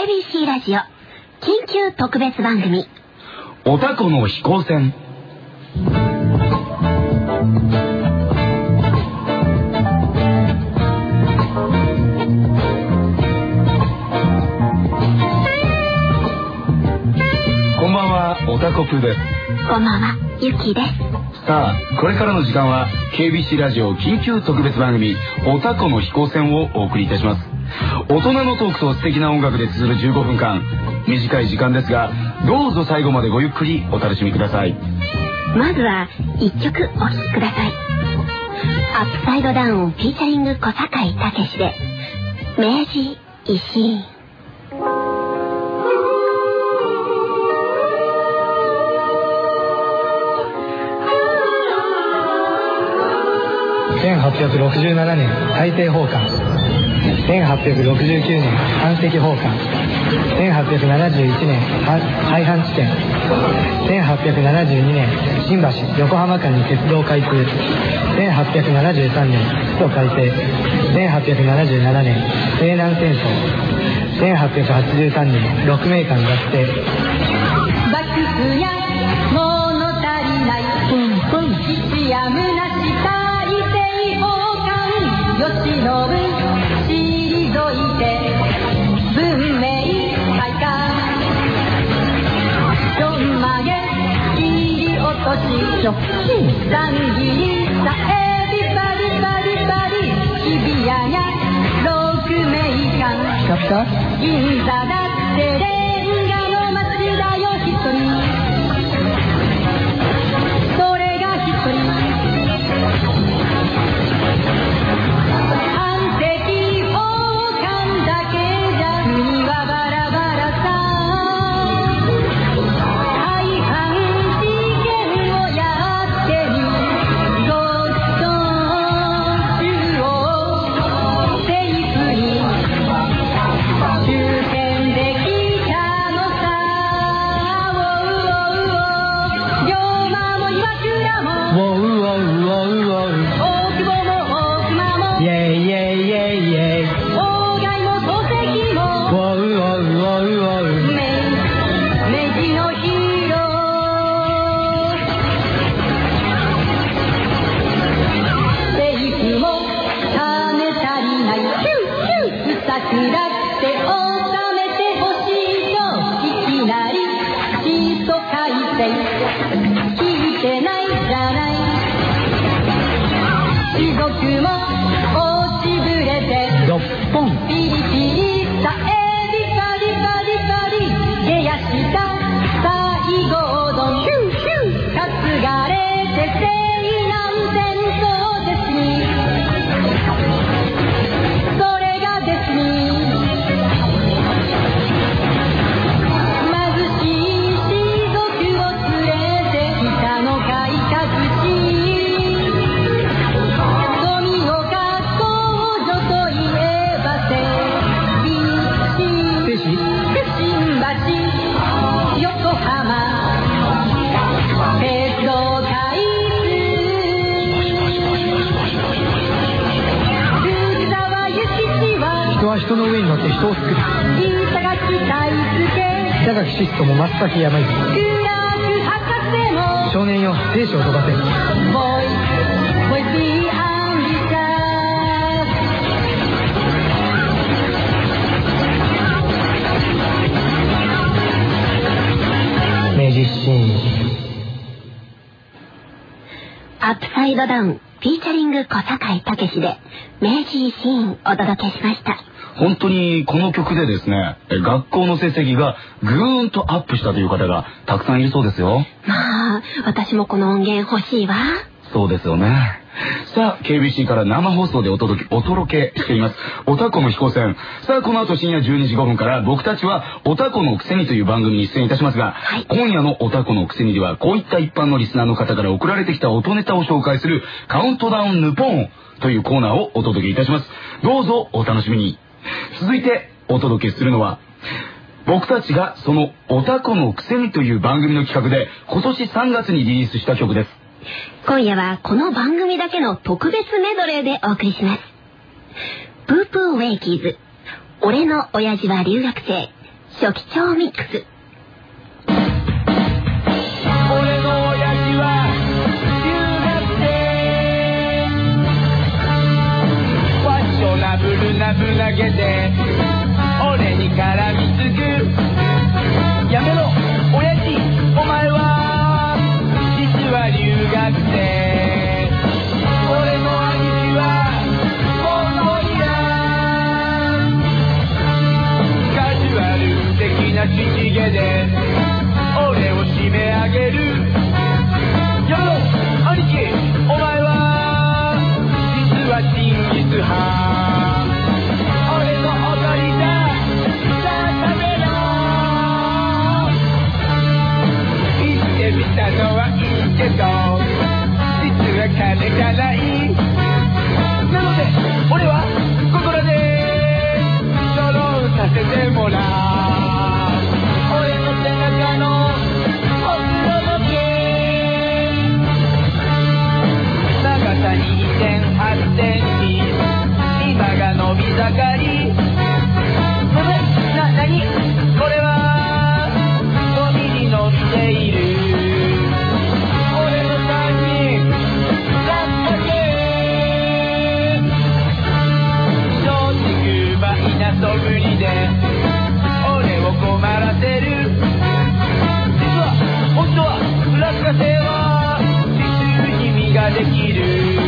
KBC ラジオ緊急特別番組おたこの飛行船。こんばんは、おたこぷです。 こんばんは、ゆきです。 さあ、これからの時間は KBC ラジオ緊急特別番組おたこの飛行船をお送りいたします。大人のトークと素敵な音楽で綴る15分間、短い時間ですがどうぞ最後までごゆっくりお楽しみください。 まずは1曲お聴きください。アップサイドダウンフィーチャリング小堺武で明治維新。 1867年大政奉還、1869年漢石奉還、1871年廃藩置県、1872年新橋横浜間に鉄道開通、1873年首都改正、1877年西南戦争、1883年鹿鳴館合併。 幕府や物足りない石やむなし大政奉還、慶喜退いて文明開化、ちょんまげ切り落としざん切りさえびばりばりばり、日比谷や鹿鳴館、銀座だってレンガの街だよ一人、それが一人。半石奉還だけじゃ国はバラバラさ、廃藩置県をやってみ、ごっそ中央政府に終点できたのさ。龍馬も岩倉も大久保も大熊もイェイイェイイェイイェイ、 大貝も漱石も明治のヒーロー、政府も金足りない、うさくらって収めてほしいといきなり基礎改正聞いてないじゃない、士族も落ちぶれてドッポン、 ピリピリさえびバリバリバリ、下やした西郷どん担がれて西南戦争ですに、それがですに、貧しい士族を連れて北の開拓地、富岡工場といえば新橋横浜鉄道開通、福沢諭吉は人は人の上に乗って人を救う。 板垣大輔、 北垣シストも松崎山一、 苦楽博士も少年よ兵士を飛ばせ。 ボイシーアンビシャ明治維新。 アップサイドダウンフィーチャリング小堺武で明治維新お届けしました。 本当にこの曲でですね、学校の成績がぐーんとアップしたという方がたくさんいるそうですよ。 まあ私もこの音源欲しいわ。 そうですよね。さあ KBC から生放送でお届けしていますおたこの飛行船。さあこの後深夜12時5分から僕たちはおたこのくせにという番組に出演いたしますが、今夜のおたこのくせにではこういった一般のリスナーの方から送られてきた音ネタを紹介するカウントダウンヌポンというコーナーをお届けいたします。どうぞお楽しみに。続いてお届けするのは僕たちがそのおたこのくせにという番組の企画で今年3月にリリースした曲です。 今夜はこの番組だけの特別メドレーでお送りします。プープーウェイキーズ、俺の親父は留学生、 初期長ミックス。 俺の親父は留学生、ファッショナブルな胸毛で俺に絡みつく。やめろ親父、お前は実は留学生。俺の兄貴はモンゴリアン、カジュアル的な父毛で俺を締め上げる。やめろ兄貴、お前は実はチンギスハン。俺の踊りだ、さあ食べろ。言ってみたのはいいけど実は金がない。なので俺はここらでドローンさせてもらう。俺の背中のお風呂時計、長さ 2.8 センチ、今が伸び盛り。なにこれは5ミリ伸びている。俺の三人だったけ、松竹マイナ素振りで俺を困らせる。実は本当は落花生は実習に身ができる。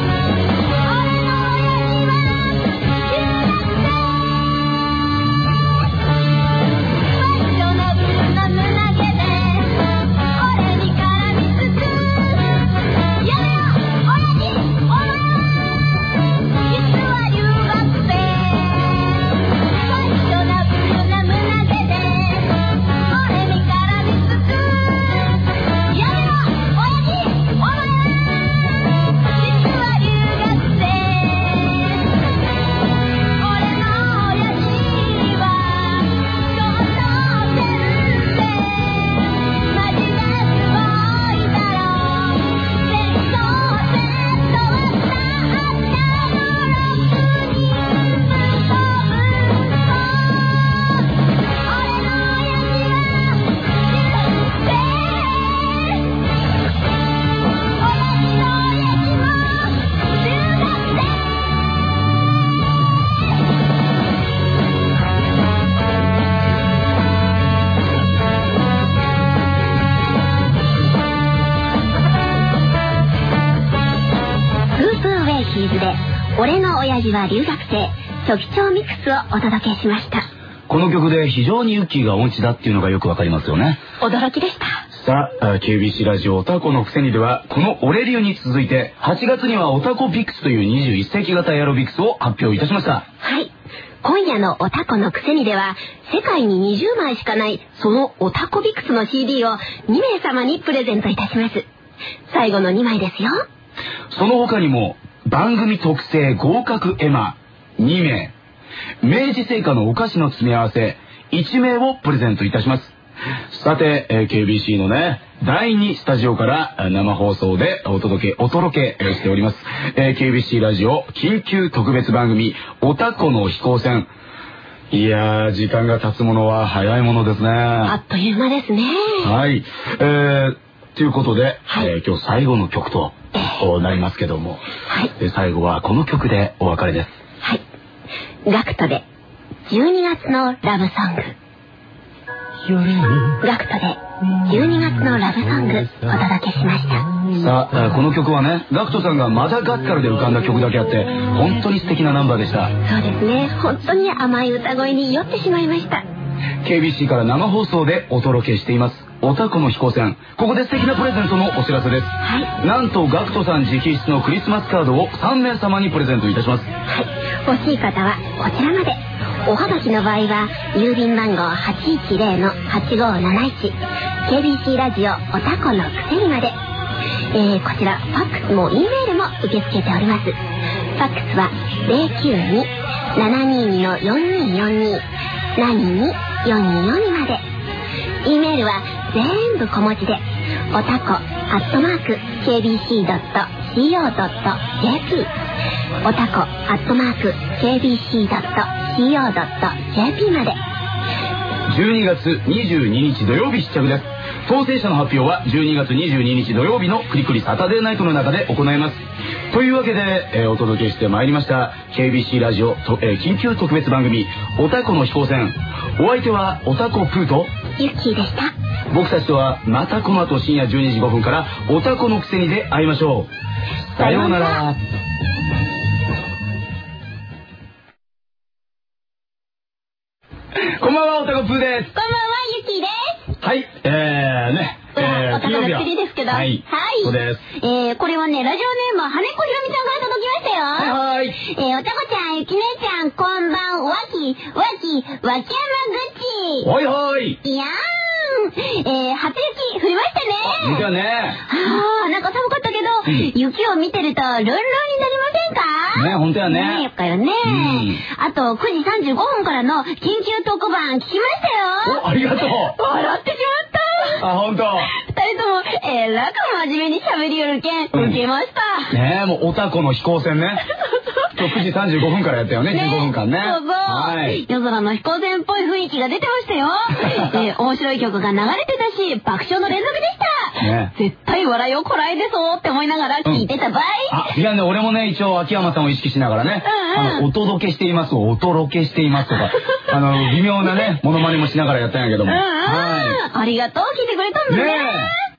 俺の親父は留学生初期長ミックスをお届けしました。 この曲で非常にユッキーが音痴だっていうのがよくわかりますよね。 驚きでした。 さあ、KBC ラジオオタコのくせにでは、この俺流に続いて8月にはオタコビックスという21世紀型エアロビクスを発表いたしました。 はい、今夜のオタコのくせにでは世界に20枚しかないそのオタコビックスの CD を2名様にプレゼントいたします。最後の2枚ですよ。 その他にも番組特製合格エマ2名、明治製菓のお菓子の詰め合わせ1名をプレゼントいたします。さて、KBC のね第2スタジオから生放送でお届けしております、KBC ラジオ緊急特別番組オタコの飛行船。いやー、時間が経つものは早いものですね。 あっという間ですね。 はい、ということで、今日最後の曲となりますけども、最後はこの曲でお別れです。 はい、ガクトで12月のラブソング。ガクトで12月のラブソングお届けしました。 さあ、この曲はね、ガクトさんがマダガスカルで浮かんだ曲だけあって本当に素敵なナンバーでした。 そうですね、本当に甘い歌声に酔ってしまいました。 KBC から生放送でお届けしていますオタコの飛行船。ここで素敵なプレゼントのお知らせです。なんとガクトさん直筆のクリスマスカードを3名様にプレゼントいたします。 欲しい方はこちらまで。おはがきの場合は郵便番号 810-8571 KBC ラジオオタコのくせにまで。こちらファックスも E メールも受け付けております。ファックスは 092-722-4242 722-4242まで。 E メールは全部小文字でオタコ@kbc.co.jp オタコ@kbc.co.jp まで。 12月22日土曜日出着です。当選者の発表は12月22日土曜日のクリクリサタデーナイトの中で行います。というわけで、お届けしてまいりました KBC ラジオ緊急特別番組おたこの飛行船。お相手はおたこプーとユッキーでした。 僕たちとはまたこの後深夜12時5分からおたこのくせにで会いましょう。さようなら。こんばんは、おたこプーです。 こんばんは、ユッキーです。 はい、 金曜日ですけど。はい。 そうです。 これはね、ラジオネームは羽子ひろみちゃんから届きましたよ。 はい。 おたこちゃん、ゆき姉ちゃん、こんばん、わき山口。 ほいほい。 いやーん。初雪降りましたね。 見たね。 なんか寒かったけど、雪を見てるとルンルンになりませんか？ ね、ほんとやね。 ね、よっかよね。あと、9時35分からの緊急特番聞きましたよ。 お、ありがとう。 笑ってしまった。 あ、ほんと。 二人とも、楽真面目に喋りよるけん、受けました。 ねえ、もうおたこの飛行船ね。今日9時35分からやったよね、15分間ね。 そうそう。はい。夜空の飛行船っぽい雰囲気が出てましたよ。面白い曲が流れてたし、爆笑の連続でした。ね、絶対笑いをこらえてそうって思いながら聞いてた場合。 いやね、俺もね、一応秋山さんを意識しながらね、お届けしていますをおとろけしていますとか、微妙なね、モノマネもしながらやったんやけども。はい。 ありがとう、聞いてくれたんだね。